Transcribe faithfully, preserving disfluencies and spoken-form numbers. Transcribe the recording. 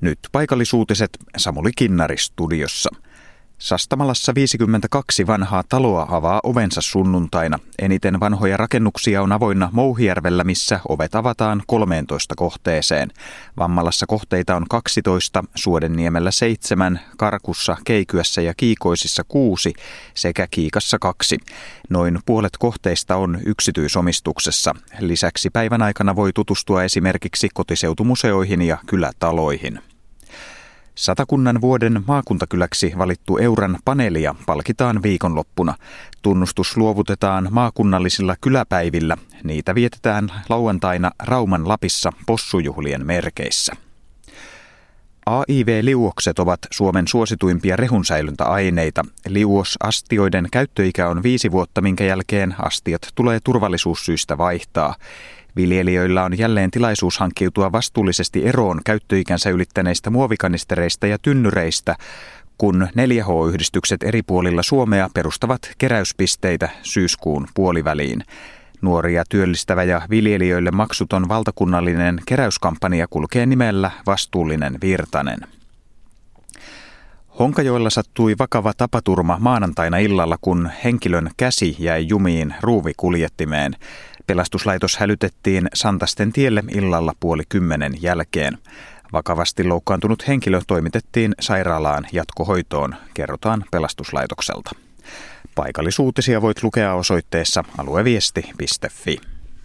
Nyt paikallisuutiset, Samuli Kinnari studiossa. Sastamalassa viisikymmentäkaksi vanhaa taloa avaa ovensa sunnuntaina. Eniten vanhoja rakennuksia on avoinna Mouhijärvellä, missä ovet avataan kolmeentoista kohteeseen. Vammalassa kohteita on kaksitoista, Suodenniemellä seitsemän, Karkussa, Keikyässä ja Kiikoisissa kuusi sekä Kiikassa kaksi. Noin puolet kohteista on yksityisomistuksessa. Lisäksi päivän aikana voi tutustua esimerkiksi kotiseutumuseoihin ja kylätaloihin. Satakunnan vuoden maakuntakyläksi valittu Euran paneelia palkitaan viikonloppuna. Tunnustus luovutetaan maakunnallisilla kyläpäivillä. Niitä vietetään lauantaina Rauman Lapissa possujuhlien merkeissä. A I V-liuokset ovat Suomen suosituimpia rehunsäilyntäaineita. Liuosastioiden käyttöikä on viisi vuotta, minkä jälkeen astiat tulee turvallisuussyistä vaihtaa. Viljelijöillä on jälleen tilaisuus hankkiutua vastuullisesti eroon käyttöikänsä ylittäneistä muovikanistereista ja tynnyreistä, kun neljä H-yhdistykset eri puolilla Suomea perustavat keräyspisteitä syyskuun puoliväliin. Nuoria työllistävä ja viljelijöille maksuton valtakunnallinen keräyskampanja kulkee nimellä Vastuullinen Virtanen. Honkajoella sattui vakava tapaturma maanantaina illalla, kun henkilön käsi jäi jumiin ruuvikuljettimeen. Pelastuslaitos hälytettiin Santasten tielle illalla puoli kymmenen jälkeen. Vakavasti loukkaantunut henkilö toimitettiin sairaalaan jatkohoitoon, kerrotaan pelastuslaitokselta. Paikallisuutisia voit lukea osoitteessa alueviesti piste fi.